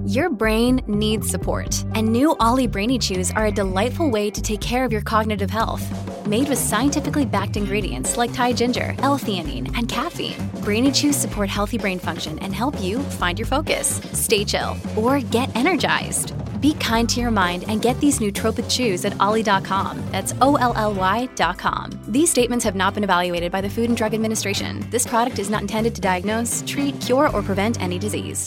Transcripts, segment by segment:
Your brain needs support, and new Ollie Brainy Chews are a delightful way to take care of your cognitive health. Made with scientifically backed ingredients like Thai ginger, L-theanine, and caffeine, Brainy Chews support healthy brain function and help you find your focus, stay chill, or get energized. Be kind to your mind and get these nootropic chews at ollie.com. That's OLLY.com. These statements have not been evaluated by the Food and Drug Administration. This product is not intended to diagnose, treat, cure, or prevent any disease.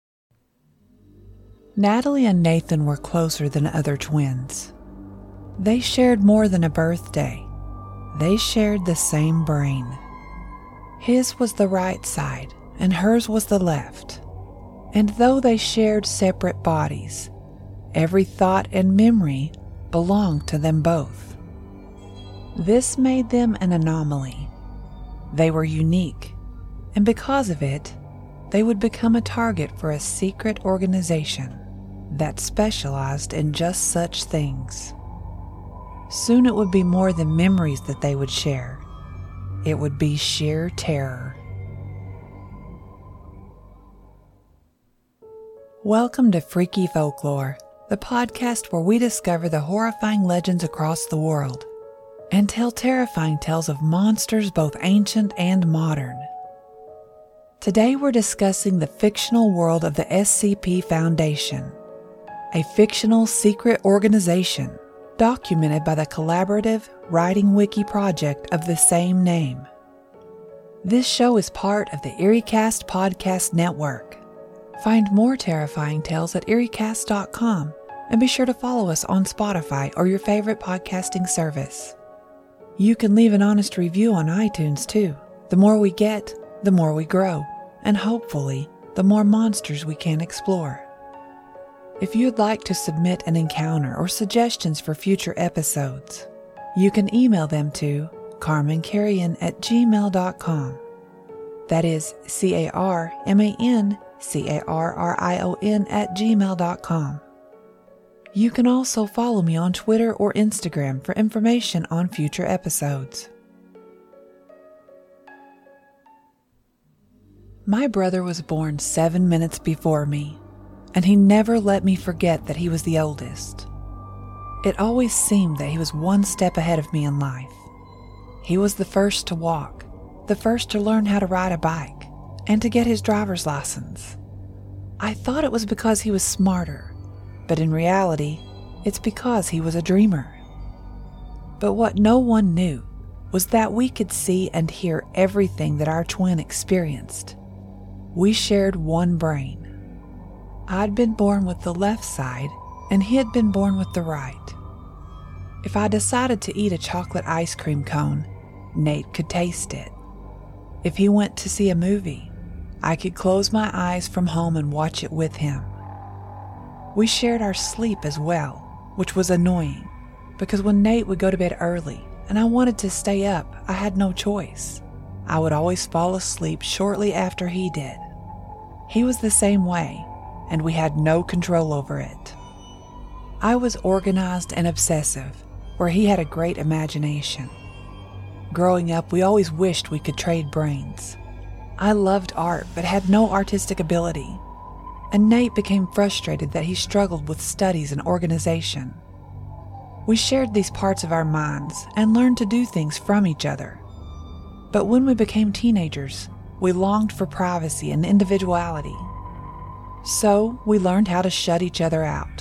Natalie and Nathan were closer than other twins. They shared more than a birthday. They shared the same brain. His was the right side, and hers was the left. And though they shared separate bodies, every thought and memory belonged to them both. This made them an anomaly. They were unique, and because of it, they would become a target for a secret organization that specialized in just such things. Soon it would be more than memories that they would share. It would be sheer terror. Welcome to Freaky Folklore, the podcast where we discover the horrifying legends across the world and tell terrifying tales of monsters both ancient and modern. Today we're discussing the fictional world of the SCP Foundation, a fictional secret organization documented by the collaborative Writing Wiki project of the same name. This show is part of the EerieCast podcast network. Find more terrifying tales at EerieCast.com and be sure to follow us on Spotify or your favorite podcasting service. You can leave an honest review on iTunes too. The more we get, the more we grow, and hopefully, the more monsters we can explore. If you'd like to submit an encounter or suggestions for future episodes, you can email them to carmancarrion@gmail.com. That is carmancarrion@gmail.com. You can also follow me on Twitter or Instagram for information on future episodes. My brother was born 7 minutes before me, and he never let me forget that he was the oldest. It always seemed that he was one step ahead of me in life. He was the first to walk, the first to learn how to ride a bike, and to get his driver's license. I thought it was because he was smarter, but in reality, it's because he was a dreamer. But what no one knew was that we could see and hear everything that our twin experienced. We shared one brain. I'd been born with the left side, and he had been born with the right. If I decided to eat a chocolate ice cream cone, Nate could taste it. If he went to see a movie, I could close my eyes from home and watch it with him. We shared our sleep as well, which was annoying, because when Nate would go to bed early and I wanted to stay up, I had no choice. I would always fall asleep shortly after he did. He was the same way, and we had no control over it. I was organized and obsessive, where he had a great imagination. Growing up, we always wished we could trade brains. I loved art, but had no artistic ability, and Nate became frustrated that he struggled with studies and organization. We shared these parts of our minds and learned to do things from each other. But when we became teenagers, we longed for privacy and individuality. So we learned how to shut each other out.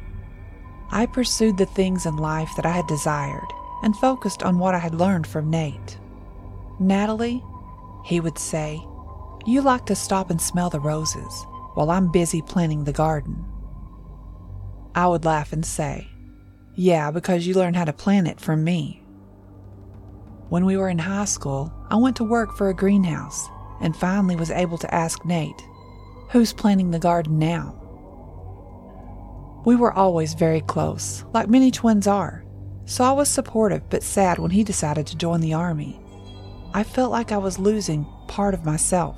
I pursued the things in life that I had desired and focused on what I had learned from Nate. Natalie, he would say, "You like to stop and smell the roses while I'm busy planting the garden." I would laugh and say, "Yeah, because you learned how to plant it from me." When we were in high school, I went to work for a greenhouse and finally was able to ask Nate, "Who's planting the garden now?" We were always very close, like many twins are, so I was supportive but sad when he decided to join the army. I felt like I was losing part of myself.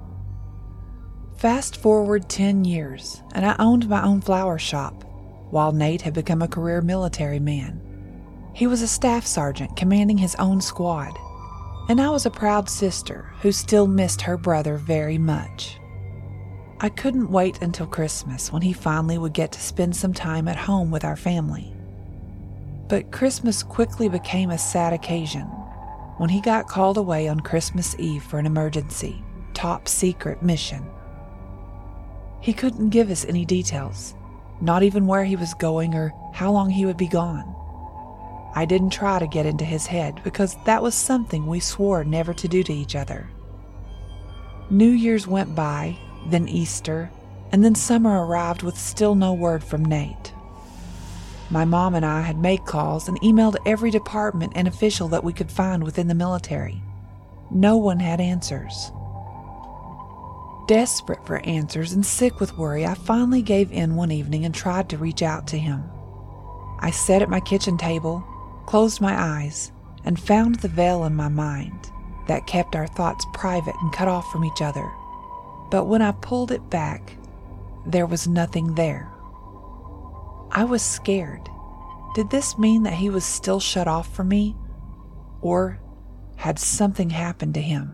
Fast forward 10 years, and I owned my own flower shop, while Nate had become a career military man. He was a staff sergeant commanding his own squad, and I was a proud sister who still missed her brother very much. I couldn't wait until Christmas when he finally would get to spend some time at home with our family. But Christmas quickly became a sad occasion when he got called away on Christmas Eve for an emergency, top-secret mission. He couldn't give us any details, not even where he was going or how long he would be gone. I didn't try to get into his head because that was something we swore never to do to each other. New Year's went by, then Easter, and then summer arrived with still no word from Nate. My mom and I had made calls and emailed every department and official that we could find within the military. No one had answers. Desperate for answers and sick with worry, I finally gave in one evening and tried to reach out to him. I sat at my kitchen table, closed my eyes, and found the veil in my mind that kept our thoughts private and cut off from each other. But when I pulled it back, there was nothing there. I was scared. Did this mean that he was still shut off from me? Or had something happened to him?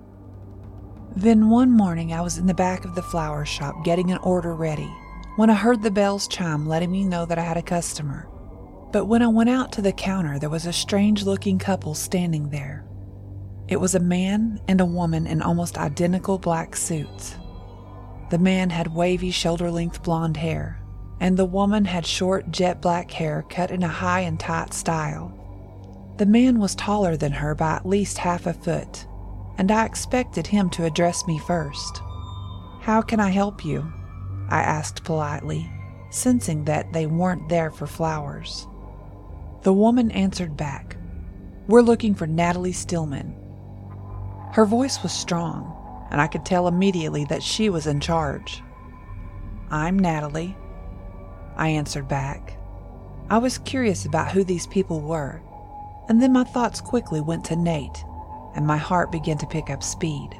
Then one morning I was in the back of the flower shop getting an order ready when I heard the bells chime letting me know that I had a customer. But when I went out to the counter, there was a strange-looking couple standing there. It was a man and a woman in almost identical black suits. The man had wavy shoulder-length blonde hair, and the woman had short jet black hair cut in a high and tight style. The man was taller than her by at least half a foot, and I expected him to address me first. "How can I help you?" I asked politely, sensing that they weren't there for flowers. The woman answered back, "We're looking for Natalie Stillman." Her voice was strong, and I could tell immediately that she was in charge. "I'm Natalie," I answered back. I was curious about who these people were, and then my thoughts quickly went to Nate, and my heart began to pick up speed.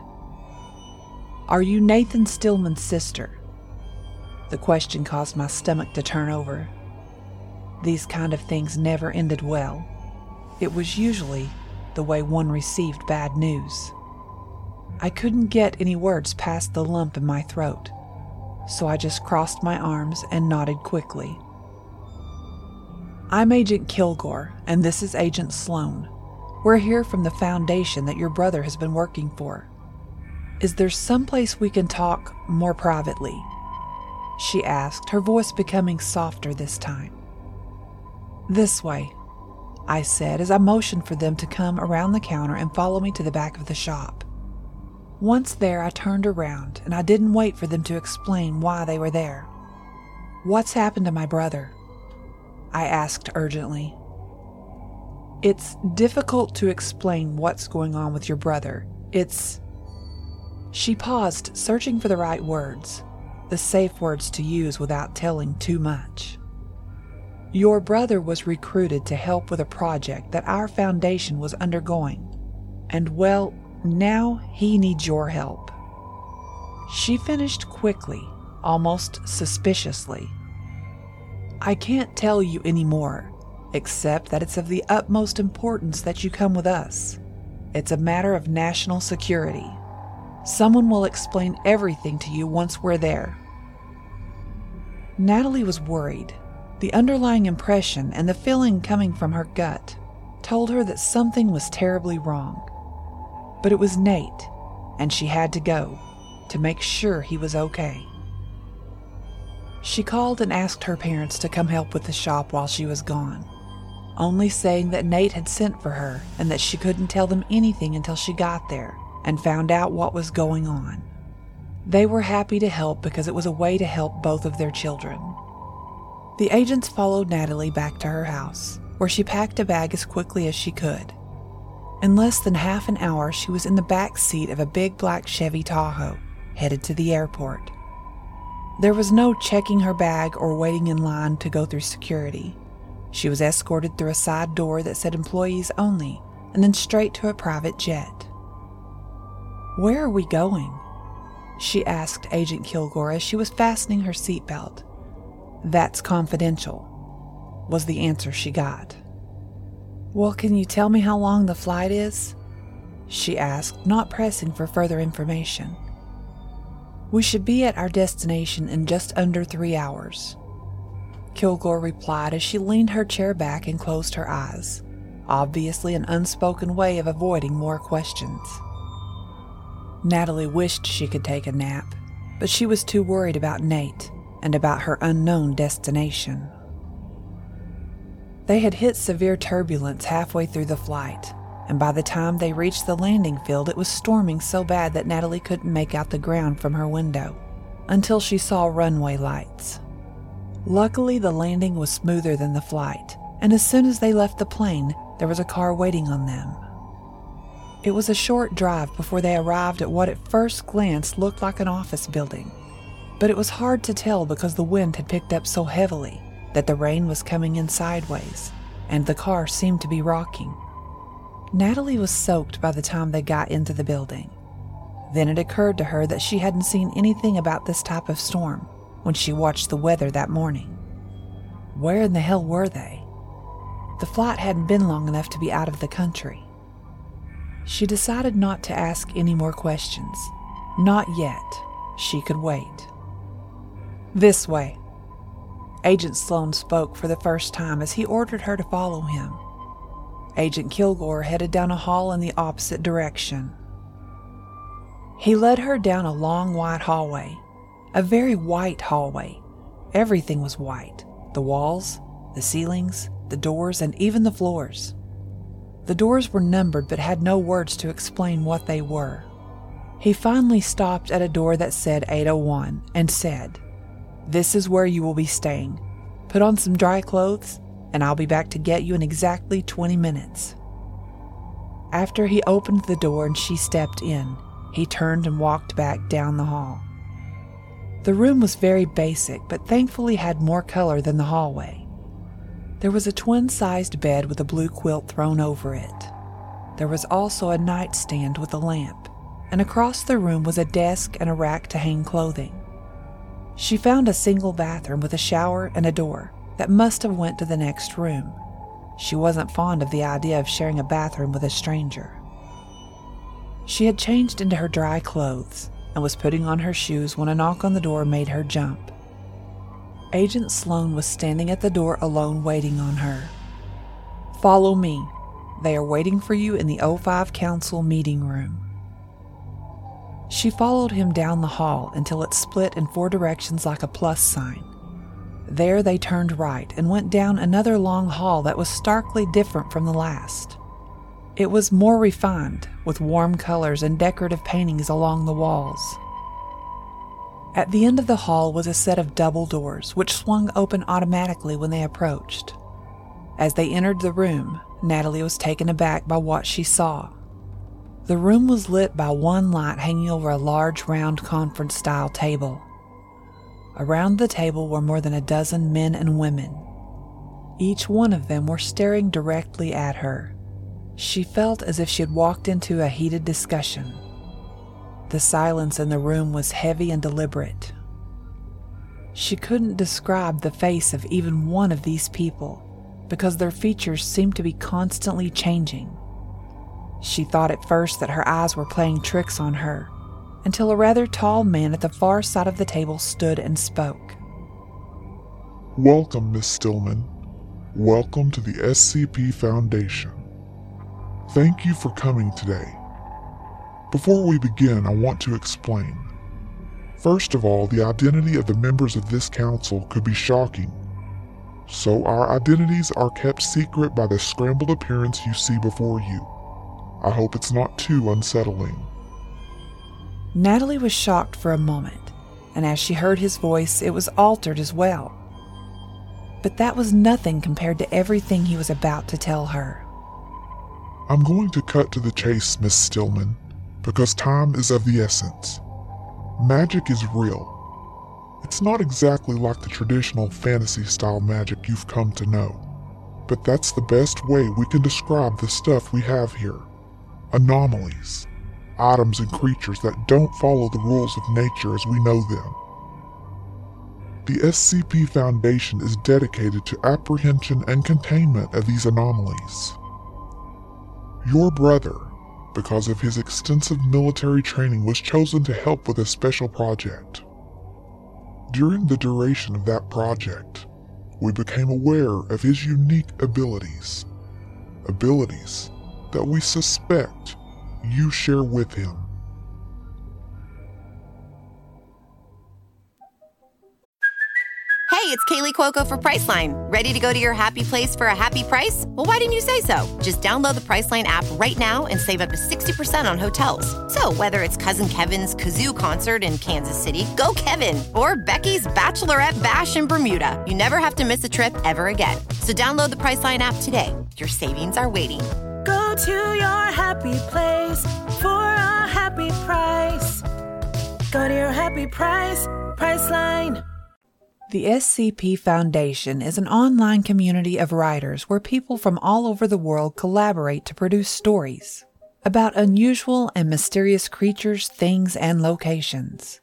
"Are you Nathan Stillman's sister?" The question caused my stomach to turn over. These kind of things never ended well. It was usually the way one received bad news. I couldn't get any words past the lump in my throat, so I just crossed my arms and nodded quickly. "I'm Agent Kilgore, and this is Agent Sloan. We're here from the foundation that your brother has been working for. Is there someplace we can talk more privately?" she asked, her voice becoming softer this time. "This way," I said as I motioned for them to come around the counter and follow me to the back of the shop. Once there, I turned around, and I didn't wait for them to explain why they were there. "What's happened to my brother?" I asked urgently. "It's difficult to explain what's going on with your brother. She paused, searching for the right words, the safe words to use without telling too much. "Your brother was recruited to help with a project that our foundation was undergoing, and well, now he needs your help." She finished quickly, almost suspiciously. "I can't tell you any more, except that it's of the utmost importance that you come with us. It's a matter of national security. Someone will explain everything to you once we're there." Natalie was worried. The underlying impression and the feeling coming from her gut told her that something was terribly wrong. But it was Nate, and she had to go to make sure he was okay. She called and asked her parents to come help with the shop while she was gone, only saying that Nate had sent for her and that she couldn't tell them anything until she got there and found out what was going on. They were happy to help because it was a way to help both of their children. The agents followed Natalie back to her house, where she packed a bag as quickly as she could. In less than half an hour, she was in the back seat of a big black Chevy Tahoe, headed to the airport. There was no checking her bag or waiting in line to go through security. She was escorted through a side door that said employees only, and then straight to a private jet. "Where are we going?" she asked Agent Kilgore as she was fastening her seatbelt. "That's confidential," was the answer she got. "Well, can you tell me how long the flight is?" she asked, not pressing for further information. "We should be at our destination in just under 3 hours," Kilgore replied as she leaned her chair back and closed her eyes, obviously an unspoken way of avoiding more questions. Natalie wished she could take a nap, but she was too worried about Nate and about her unknown destination. They had hit severe turbulence halfway through the flight, and by the time they reached the landing field, it was storming so bad that Natalie couldn't make out the ground from her window until she saw runway lights. Luckily, the landing was smoother than the flight, and as soon as they left the plane, there was a car waiting on them. It was a short drive before they arrived at what at first glance looked like an office building, but it was hard to tell because the wind had picked up so heavily that the rain was coming in sideways, and the car seemed to be rocking. Natalie was soaked by the time they got into the building. Then it occurred to her that she hadn't seen anything about this type of storm when she watched the weather that morning. Where in the hell were they? The flight hadn't been long enough to be out of the country. She decided not to ask any more questions. Not yet. She could wait. "This way." Agent Sloan spoke for the first time as he ordered her to follow him. Agent Kilgore headed down a hall in the opposite direction. He led her down a long white hallway, a very white hallway. Everything was white: the walls, the ceilings, the doors, and even the floors. The doors were numbered but had no words to explain what they were. He finally stopped at a door that said 801 and said, "This is where you will be staying. Put on some dry clothes, and I'll be back to get you in exactly 20 minutes. After he opened the door and she stepped in, he turned and walked back down the hall. The room was very basic, but thankfully had more color than the hallway. There was a twin-sized bed with a blue quilt thrown over it. There was also a nightstand with a lamp, and across the room was a desk and a rack to hang clothing. She found a single bathroom with a shower and a door that must have went to the next room. She wasn't fond of the idea of sharing a bathroom with a stranger. She had changed into her dry clothes and was putting on her shoes when a knock on the door made her jump. Agent Sloan was standing at the door alone waiting on her. "Follow me. They are waiting for you in the O5 Council meeting room." She followed him down the hall until it split in 4 directions like a plus sign. There they turned right and went down another long hall that was starkly different from the last. It was more refined, with warm colors and decorative paintings along the walls. At the end of the hall was a set of double doors, which swung open automatically when they approached. As they entered the room, Natalie was taken aback by what she saw. The room was lit by one light hanging over a large round conference-style table. Around the table were more than a dozen men and women. Each one of them were staring directly at her. She felt as if she had walked into a heated discussion. The silence in the room was heavy and deliberate. She couldn't describe the face of even one of these people because their features seemed to be constantly changing. She thought at first that her eyes were playing tricks on her, until a rather tall man at the far side of the table stood and spoke. "Welcome, Miss Stillman. Welcome to the SCP Foundation. Thank you for coming today. Before we begin, I want to explain. First of all, the identity of the members of this council could be shocking, so our identities are kept secret by the scrambled appearance you see before you. I hope it's not too unsettling." Natalie was shocked for a moment, and as she heard his voice, it was altered as well. But that was nothing compared to everything he was about to tell her. "I'm going to cut to the chase, Miss Stillman, because time is of the essence. Magic is real. It's not exactly like the traditional fantasy-style magic you've come to know, but that's the best way we can describe the stuff we have here. Anomalies. Items and creatures that don't follow the rules of nature as we know them. The SCP Foundation is dedicated to apprehension and containment of these anomalies. Your brother, because of his extensive military training, was chosen to help with a special project. During the duration of that project, we became aware of his unique abilities that we suspect you share with him. Hey, it's Kaylee Cuoco for Priceline. Ready to go to your happy place for a happy price? Well, why didn't you say so? Just download the Priceline app right now and save up to 60% on hotels. So whether it's Cousin Kevin's Kazoo Concert in Kansas City, go Kevin, or Becky's Bachelorette Bash in Bermuda, you never have to miss a trip ever again. So download the Priceline app today. Your savings are waiting. Go to your happy place for a happy price. Go to your happy price, Priceline. The SCP Foundation is an online community of writers where people from all over the world collaborate to produce stories about unusual and mysterious creatures, things, and locations.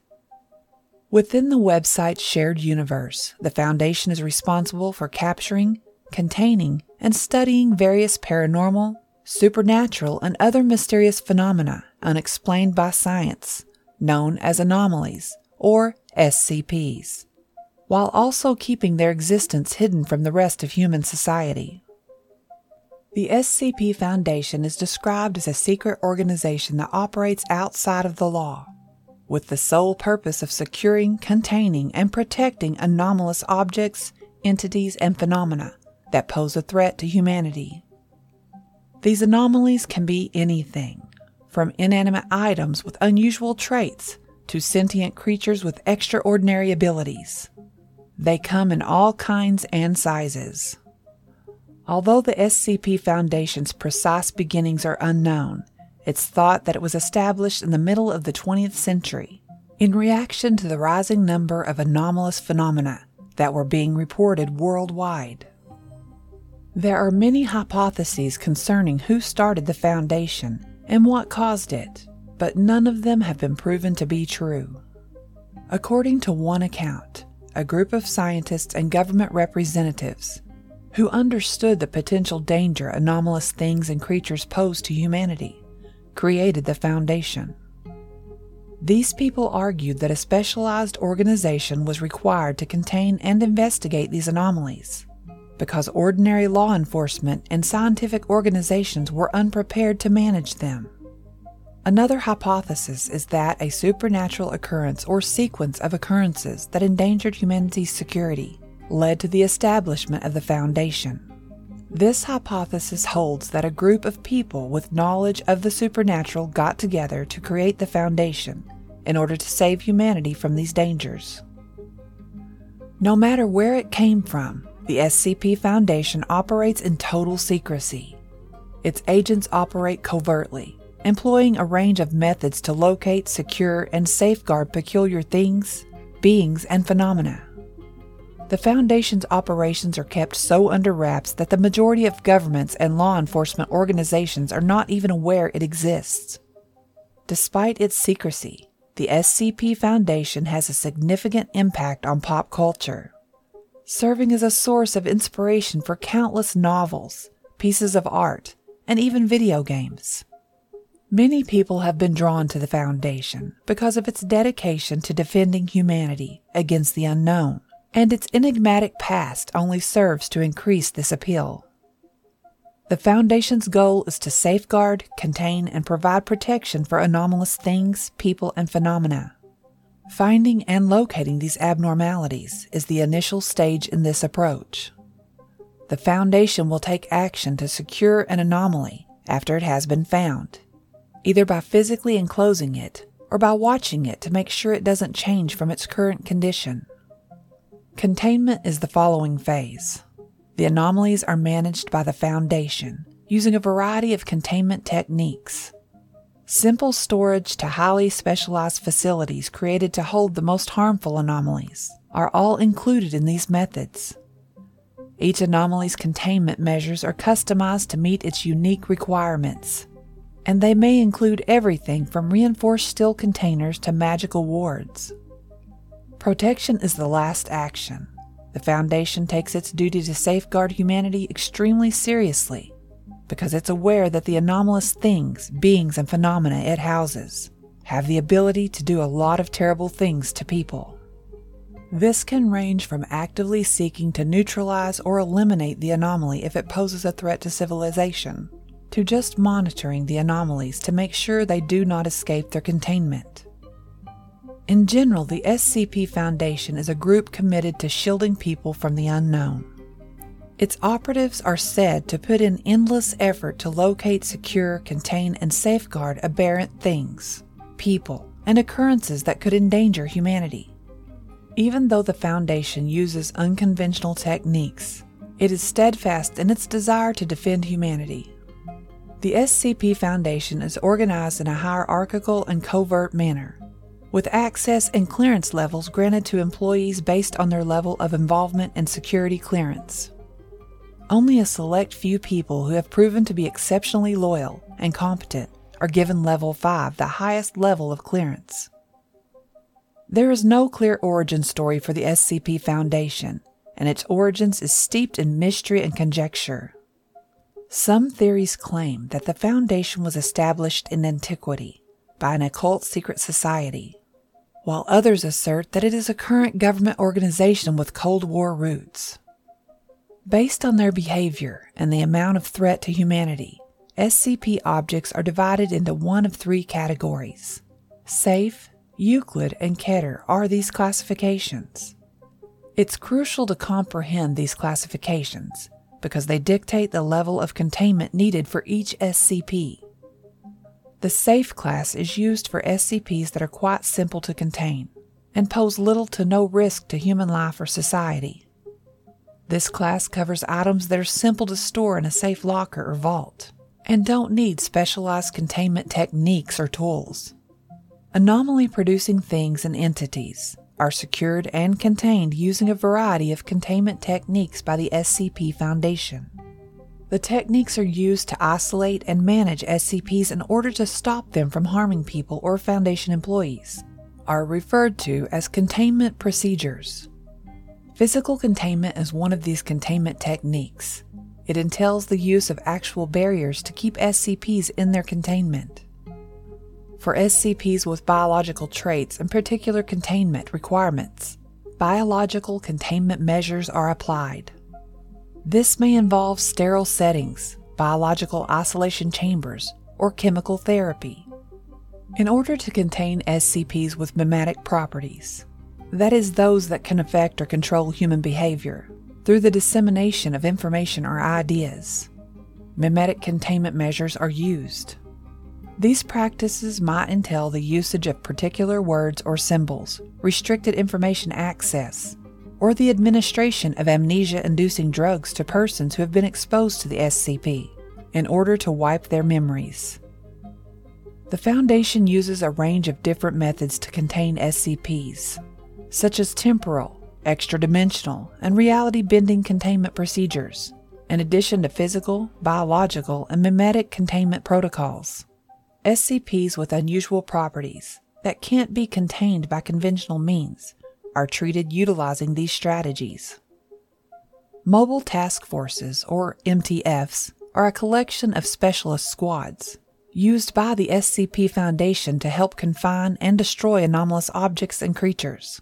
Within the website's shared universe, the Foundation is responsible for capturing, containing, and studying various paranormal, supernatural, and other mysterious phenomena unexplained by science, known as anomalies, or SCPs, while also keeping their existence hidden from the rest of human society. The SCP Foundation is described as a secret organization that operates outside of the law, with the sole purpose of securing, containing, and protecting anomalous objects, entities, and phenomena that pose a threat to humanity. These anomalies can be anything, from inanimate items with unusual traits to sentient creatures with extraordinary abilities. They come in all kinds and sizes. Although the SCP Foundation's precise beginnings are unknown, it's thought that it was established in the middle of the 20th century in reaction to the rising number of anomalous phenomena that were being reported worldwide. There are many hypotheses concerning who started the Foundation and what caused it, but none of them have been proven to be true. According to one account, a group of scientists and government representatives who understood the potential danger anomalous things and creatures pose to humanity created the Foundation. These people argued that a specialized organization was required to contain and investigate these anomalies, because ordinary law enforcement and scientific organizations were unprepared to manage them. Another hypothesis is that a supernatural occurrence or sequence of occurrences that endangered humanity's security led to the establishment of the Foundation. This hypothesis holds that a group of people with knowledge of the supernatural got together to create the Foundation in order to save humanity from these dangers. No matter where it came from, the SCP Foundation operates in total secrecy. Its agents operate covertly, employing a range of methods to locate, secure, and safeguard peculiar things, beings, and phenomena. The Foundation's operations are kept so under wraps that the majority of governments and law enforcement organizations are not even aware it exists. Despite its secrecy, the SCP Foundation has a significant impact on pop culture, serving as a source of inspiration for countless novels, pieces of art, and even video games. Many people have been drawn to the Foundation because of its dedication to defending humanity against the unknown, and its enigmatic past only serves to increase this appeal. The Foundation's goal is to safeguard, contain, and provide protection for anomalous things, people, and phenomena. Finding and locating these abnormalities is the initial stage in this approach. The Foundation will take action to secure an anomaly after it has been found, either by physically enclosing it or by watching it to make sure it doesn't change from its current condition. Containment is the following phase. The anomalies are managed by the Foundation using a variety of containment techniques. Simple storage to highly specialized facilities created to hold the most harmful anomalies are all included in these methods. Each anomaly's containment measures are customized to meet its unique requirements, and they may include everything from reinforced steel containers to magical wards. Protection is the last action. The Foundation takes its duty to safeguard humanity extremely seriously, because it's aware that the anomalous things, beings, and phenomena it houses have the ability to do a lot of terrible things to people. This can range from actively seeking to neutralize or eliminate the anomaly if it poses a threat to civilization, to just monitoring the anomalies to make sure they do not escape their containment. In general, the SCP Foundation is a group committed to shielding people from the unknown. Its operatives are said to put in endless effort to locate, secure, contain, and safeguard aberrant things, people, and occurrences that could endanger humanity. Even though the Foundation uses unconventional techniques, it is steadfast in its desire to defend humanity. The SCP Foundation is organized in a hierarchical and covert manner, with access and clearance levels granted to employees based on their level of involvement and security clearance. Only a select few people who have proven to be exceptionally loyal and competent are given Level 5, the highest level of clearance. There is no clear origin story for the SCP Foundation, and its origins is steeped in mystery and conjecture. Some theories claim that the Foundation was established in antiquity by an occult secret society, while others assert that it is a current government organization with Cold War roots. Based on their behavior and the amount of threat to humanity, SCP objects are divided into one of three categories. Safe, Euclid, and Keter are these classifications. It's crucial to comprehend these classifications because they dictate the level of containment needed for each SCP. The Safe class is used for SCPs that are quite simple to contain and pose little to no risk to human life or society. This class covers items that are simple to store in a safe locker or vault and don't need specialized containment techniques or tools. Anomaly-producing things and entities are secured and contained using a variety of containment techniques by the SCP Foundation. The techniques are used to isolate and manage SCPs in order to stop them from harming people or Foundation employees, are referred to as containment procedures. Physical containment is one of these containment techniques. It entails the use of actual barriers to keep SCPs in their containment. For SCPs with biological traits and particular containment requirements, biological containment measures are applied. This may involve sterile settings, biological isolation chambers, or chemical therapy. In order to contain SCPs with mimetic properties, that is, those that can affect or control human behavior through the dissemination of information or ideas, mimetic containment measures are used. These practices might entail the usage of particular words or symbols, restricted information access, or the administration of amnesia-inducing drugs to persons who have been exposed to the SCP in order to wipe their memories. The Foundation uses a range of different methods to contain SCPs, such as temporal, extra-dimensional, and reality-bending containment procedures, in addition to physical, biological, and mimetic containment protocols. SCPs with unusual properties that can't be contained by conventional means are treated utilizing these strategies. Mobile Task Forces, or MTFs, are a collection of specialist squads used by the SCP Foundation to help confine and destroy anomalous objects and creatures.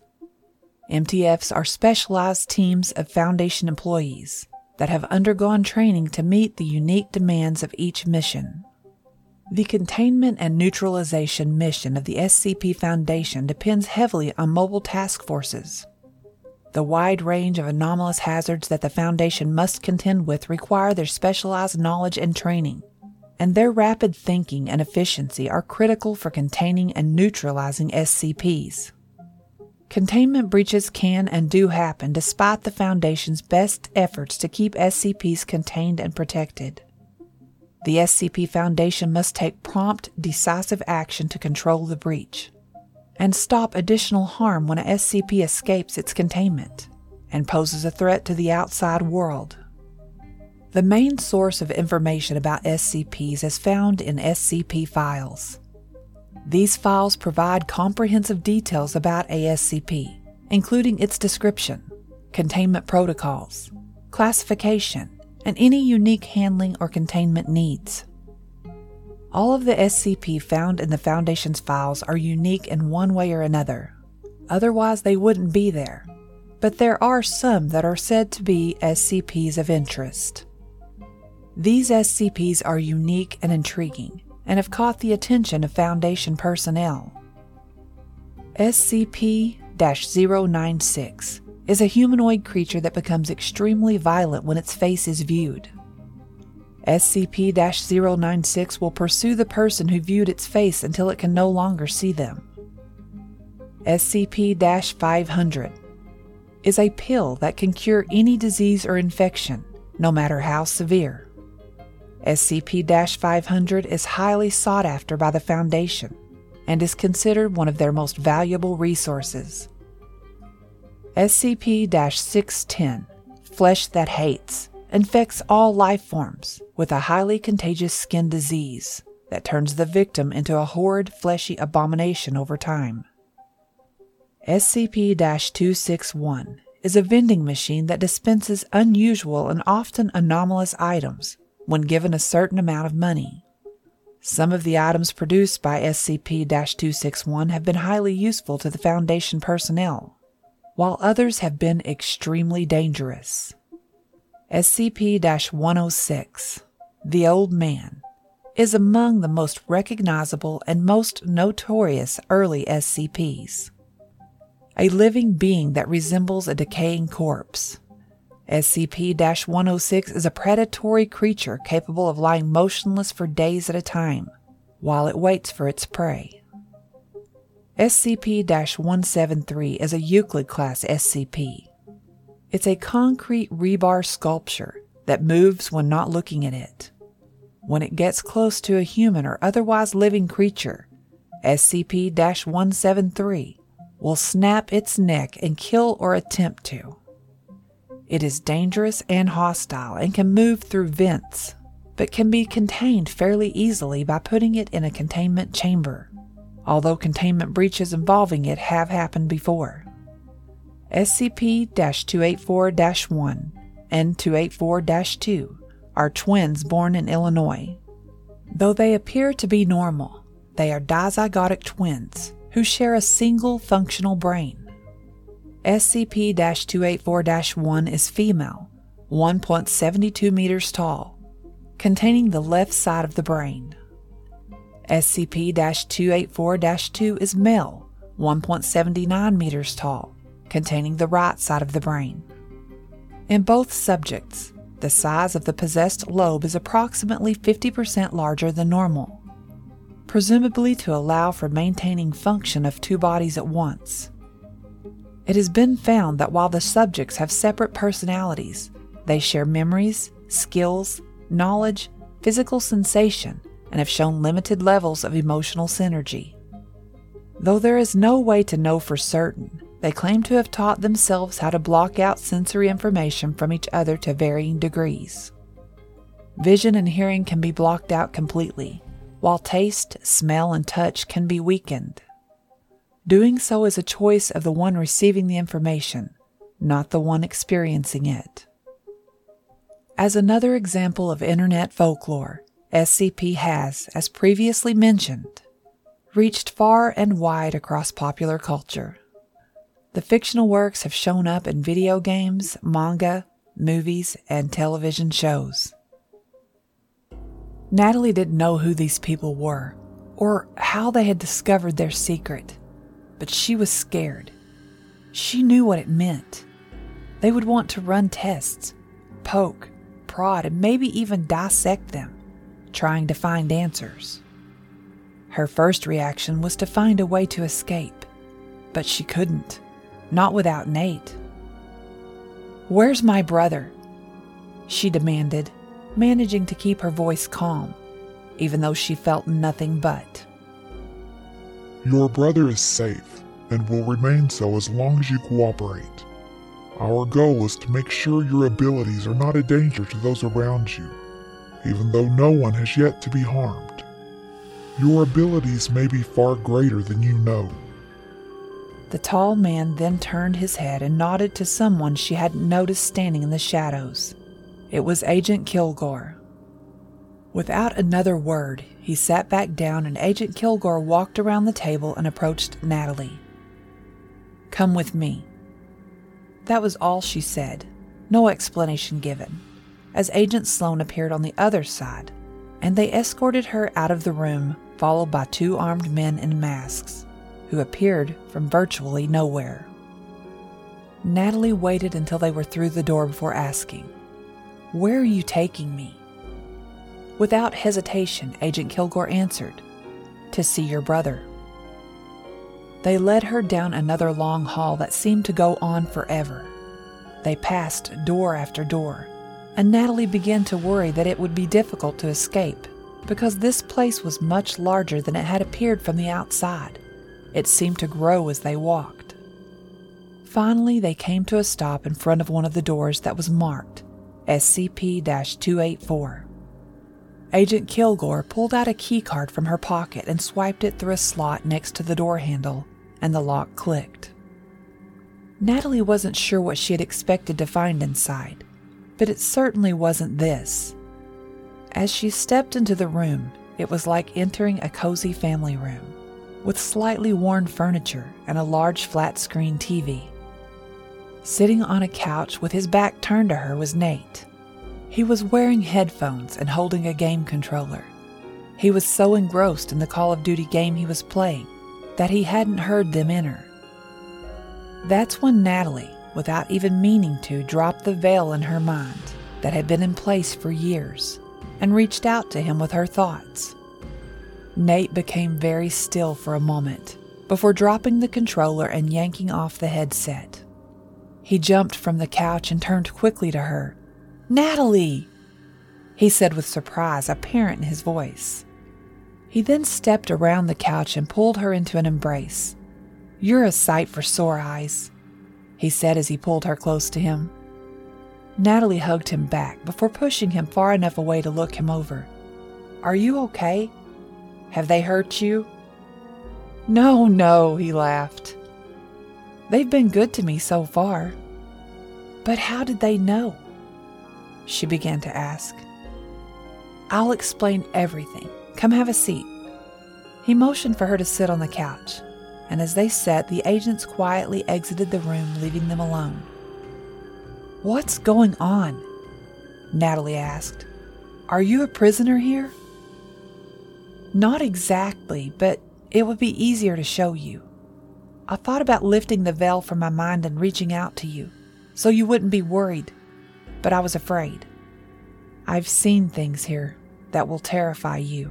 MTFs are specialized teams of Foundation employees that have undergone training to meet the unique demands of each mission. The containment and neutralization mission of the SCP Foundation depends heavily on mobile task forces. The wide range of anomalous hazards that the Foundation must contend with require their specialized knowledge and training, and their rapid thinking and efficiency are critical for containing and neutralizing SCPs. Containment breaches can and do happen despite the Foundation's best efforts to keep SCPs contained and protected. The SCP Foundation must take prompt, decisive action to control the breach, and stop additional harm when a SCP escapes its containment and poses a threat to the outside world. The main source of information about SCPs is found in SCP files. These files provide comprehensive details about a SCP, including its description, containment protocols, classification, and any unique handling or containment needs. All of the SCP found in the Foundation's files are unique in one way or another. Otherwise, they wouldn't be there. But there are some that are said to be SCPs of interest. These SCPs are unique and intriguing, and have caught the attention of Foundation personnel. SCP-096 is a humanoid creature that becomes extremely violent when its face is viewed. SCP-096 will pursue the person who viewed its face until it can no longer see them. SCP-500 is a pill that can cure any disease or infection, no matter how severe. SCP-500 is highly sought after by the Foundation and is considered one of their most valuable resources. SCP-610, Flesh That Hates, infects all life forms with a highly contagious skin disease that turns the victim into a horrid fleshy abomination over time. SCP-261 is a vending machine that dispenses unusual and often anomalous items when given a certain amount of money. Some of the items produced by SCP-261 have been highly useful to the Foundation personnel, while others have been extremely dangerous. SCP-106, The Old Man, is among the most recognizable and most notorious early SCPs. A living being that resembles a decaying corpse. SCP-106 is a predatory creature capable of lying motionless for days at a time while it waits for its prey. SCP-173 is a Euclid-class SCP. It's a concrete rebar sculpture that moves when not looking at it. When it gets close to a human or otherwise living creature, SCP-173 will snap its neck and kill or attempt to. It is dangerous and hostile and can move through vents, but can be contained fairly easily by putting it in a containment chamber, although containment breaches involving it have happened before. SCP-284-1 and 284-2 are twins born in Illinois. Though they appear to be normal, they are dizygotic twins who share a single functional brain. SCP-284-1 is female, 1.72 meters tall, containing the left side of the brain. SCP-284-2 is male, 1.79 meters tall, containing the right side of the brain. In both subjects, the size of the possessed lobe is approximately 50% larger than normal, presumably to allow for maintaining function of two bodies at once. It has been found that while the subjects have separate personalities, they share memories, skills, knowledge, physical sensation, and have shown limited levels of emotional synergy. Though there is no way to know for certain, they claim to have taught themselves how to block out sensory information from each other to varying degrees. Vision and hearing can be blocked out completely, while taste, smell, and touch can be weakened. Doing so is a choice of the one receiving the information, not the one experiencing it. As another example of internet folklore, SCP has, as previously mentioned, reached far and wide across popular culture. The fictional works have shown up in video games, manga, movies, and television shows. Natalie didn't know who these people were, or how they had discovered their secret, but she was scared. She knew what it meant. They would want to run tests, poke, prod, and maybe even dissect them, trying to find answers. Her first reaction was to find a way to escape, but she couldn't, not without Nate. "Where's my brother?" she demanded, managing to keep her voice calm, even though she felt nothing but. Your brother is safe and will remain so as long as you cooperate. Our goal is to make sure your abilities are not a danger to those around you, even though no one has yet to be harmed. Your abilities may be far greater than you know. The tall man then turned his head and nodded to someone she hadn't noticed standing in the shadows. It was Agent Kilgore. Without another word, he sat back down and Agent Kilgore walked around the table and approached Natalie. "Come with me." That was all she said, no explanation given, as Agent Sloan appeared on the other side, and they escorted her out of the room, followed by 2 armed men in masks, who appeared from virtually nowhere. Natalie waited until they were through the door before asking, "Where are you taking me?" Without hesitation, Agent Kilgore answered, "To see your brother." They led her down another long hall that seemed to go on forever. They passed door after door, and Natalie began to worry that it would be difficult to escape, because this place was much larger than it had appeared from the outside. It seemed to grow as they walked. Finally, they came to a stop in front of one of the doors that was marked SCP-284. Agent Kilgore pulled out a keycard from her pocket and swiped it through a slot next to the door handle, and the lock clicked. Natalie wasn't sure what she had expected to find inside, but it certainly wasn't this. As she stepped into the room, it was like entering a cozy family room, with slightly worn furniture and a large flat-screen TV. Sitting on a couch with his back turned to her was Nate. He was wearing headphones and holding a game controller. He was so engrossed in the Call of Duty game he was playing that he hadn't heard them enter. That's when Natalie, without even meaning to, dropped the veil in her mind that had been in place for years and reached out to him with her thoughts. Nate became very still for a moment before dropping the controller and yanking off the headset. He jumped from the couch and turned quickly to her. "Natalie!" he said with surprise apparent in his voice. He then stepped around the couch and pulled her into an embrace. "You're a sight for sore eyes," he said as he pulled her close to him. Natalie hugged him back before pushing him far enough away to look him over. "Are you okay? Have they hurt you?" No, he laughed. "They've been good to me so far." "But how did they know?" she began to ask. "I'll explain everything. Come have a seat." He motioned for her to sit on the couch, and as they sat, the agents quietly exited the room, leaving them alone. "What's going on?" Natalie asked. "Are you a prisoner here?" "Not exactly, but it would be easier to show you. I thought about lifting the veil from my mind and reaching out to you, so you wouldn't be worried, but I was afraid. I've seen things here that will terrify you."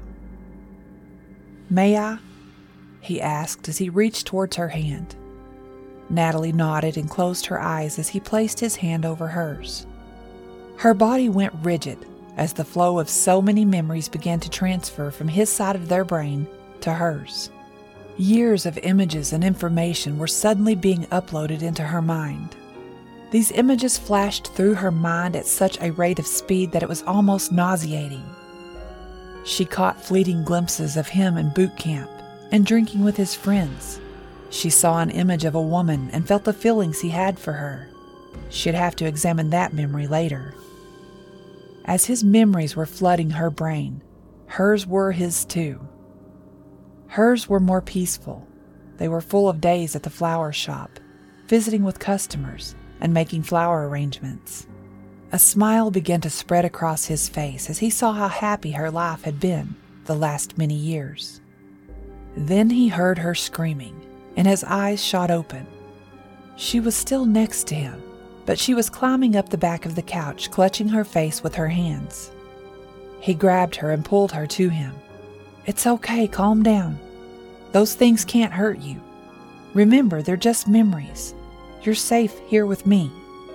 "May I?" he asked as he reached towards her hand. Natalie nodded and closed her eyes as he placed his hand over hers. Her body went rigid as the flow of so many memories began to transfer from his side of their brain to hers. Years of images and information were suddenly being uploaded into her mind. These images flashed through her mind at such a rate of speed that it was almost nauseating. She caught fleeting glimpses of him in boot camp and drinking with his friends. She saw an image of a woman and felt the feelings he had for her. She'd have to examine that memory later. As his memories were flooding her brain, hers were his too. Hers were more peaceful. They were full of days at the flower shop, visiting with customers, and making flower arrangements. A smile began to spread across his face as he saw how happy her life had been the last many years. Then he heard her screaming, and his eyes shot open. She was still next to him, but she was climbing up the back of the couch, clutching her face with her hands. He grabbed her and pulled her to him. "It's okay, calm down. Those things can't hurt you. Remember, they're just memories. You're safe here with me."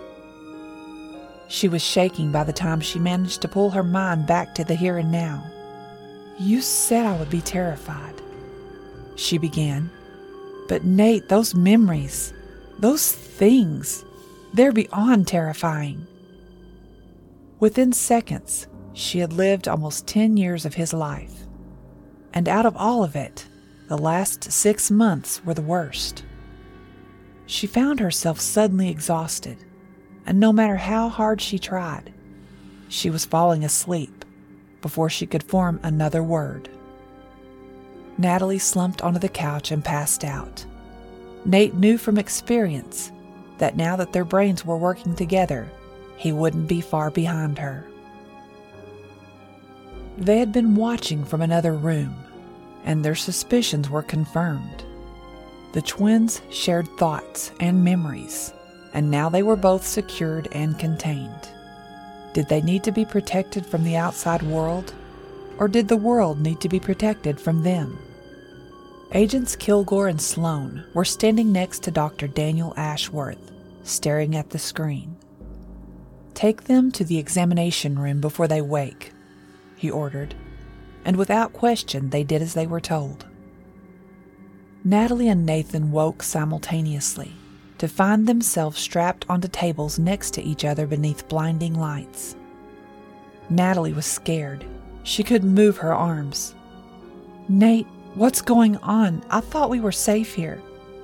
She was shaking by the time she managed to pull her mind back to the here and now. "You said I would be terrified," she began. "But Nate, those memories, those things, they're beyond terrifying." Within seconds, she had lived almost 10 years of his life. And out of all of it, the last 6 months were the worst. She found herself suddenly exhausted, and no matter how hard she tried, she was falling asleep before she could form another word. Natalie slumped onto the couch and passed out. Nate knew from experience that now that their brains were working together, he wouldn't be far behind her. They had been watching from another room, and their suspicions were confirmed. The twins shared thoughts and memories, and now they were both secured and contained. Did they need to be protected from the outside world, or did the world need to be protected from them? Agents Kilgore and Sloan were standing next to Dr. Daniel Ashworth, staring at the screen. "Take them to the examination room before they wake," he ordered, and without question they did as they were told. Natalie and Nathan woke simultaneously to find themselves strapped onto tables next to each other beneath blinding lights. Natalie was scared. She couldn't move her arms. "Nate, what's going on? I thought we were safe here."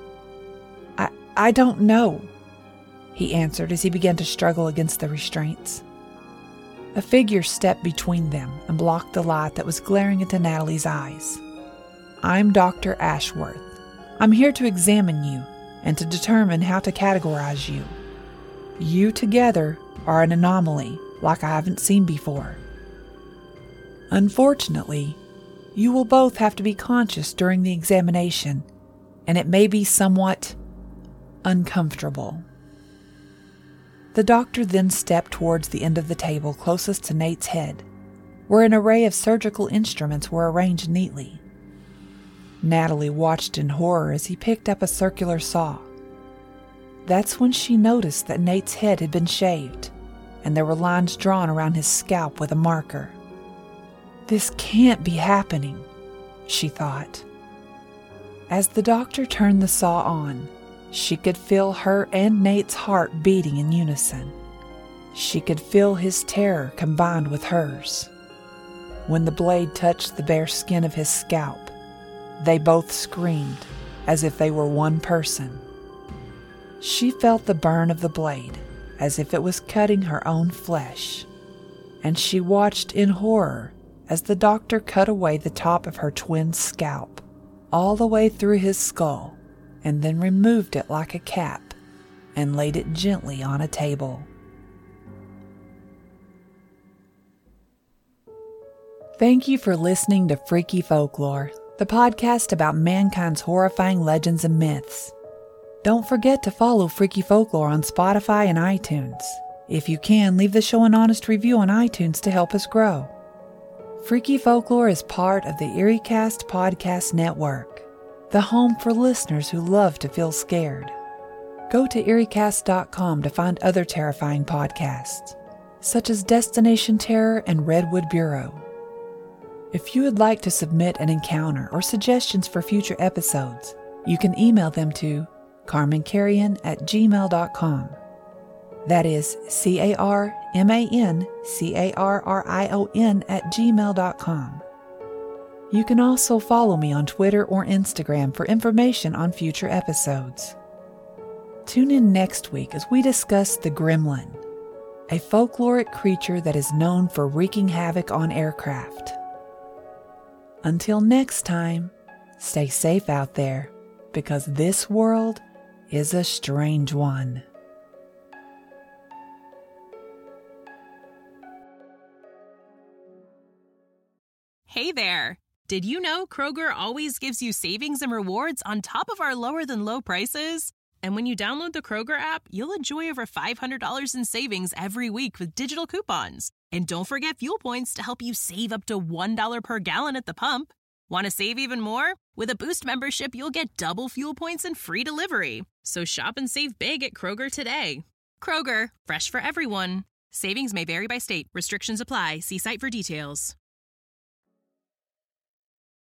I don't know," he answered as he began to struggle against the restraints. A figure stepped between them and blocked the light that was glaring into Natalie's eyes. "I'm Dr. Ashworth. I'm here to examine you and to determine how to categorize you. You together are an anomaly like I haven't seen before. Unfortunately, you will both have to be conscious during the examination, and it may be somewhat uncomfortable." The doctor then stepped towards the end of the table closest to Nate's head, where an array of surgical instruments were arranged neatly. Natalie watched in horror as he picked up a circular saw. That's when she noticed that Nate's head had been shaved, and there were lines drawn around his scalp with a marker. "This can't be happening," she thought. As the doctor turned the saw on, she could feel her and Nate's heart beating in unison. She could feel his terror combined with hers. When the blade touched the bare skin of his scalp, they both screamed as if they were one person. She felt the burn of the blade as if it was cutting her own flesh, and she watched in horror as the doctor cut away the top of her twin's scalp, all the way through his skull, and then removed it like a cap and laid it gently on a table. Thank you for listening to Freaky Folklore, the podcast about mankind's horrifying legends and myths. Don't forget to follow Freaky Folklore on Spotify and iTunes. If you can, leave the show an honest review on iTunes to help us grow. Freaky Folklore is part of the EerieCast Podcast Network, the home for listeners who love to feel scared. Go to EerieCast.com to find other terrifying podcasts, such as Destination Terror and Redwood Bureau. If you would like to submit an encounter or suggestions for future episodes, you can email them to carmancarrion@gmail.com. That is carmancarrion@gmail.com. You can also follow me on Twitter or Instagram for information on future episodes. Tune in next week as we discuss the Gremlin, a folkloric creature that is known for wreaking havoc on aircraft. Until next time, stay safe out there, because this world is a strange one. Hey there! Did you know Kroger always gives you savings and rewards on top of our lower-than-low prices? And when you download the Kroger app, you'll enjoy over $500 in savings every week with digital coupons. And don't forget fuel points to help you save up to $1 per gallon at the pump. Want to save even more? With a Boost membership, you'll get double fuel points and free delivery. So shop and save big at Kroger today. Kroger, fresh for everyone. Savings may vary by state. Restrictions apply. See site for details.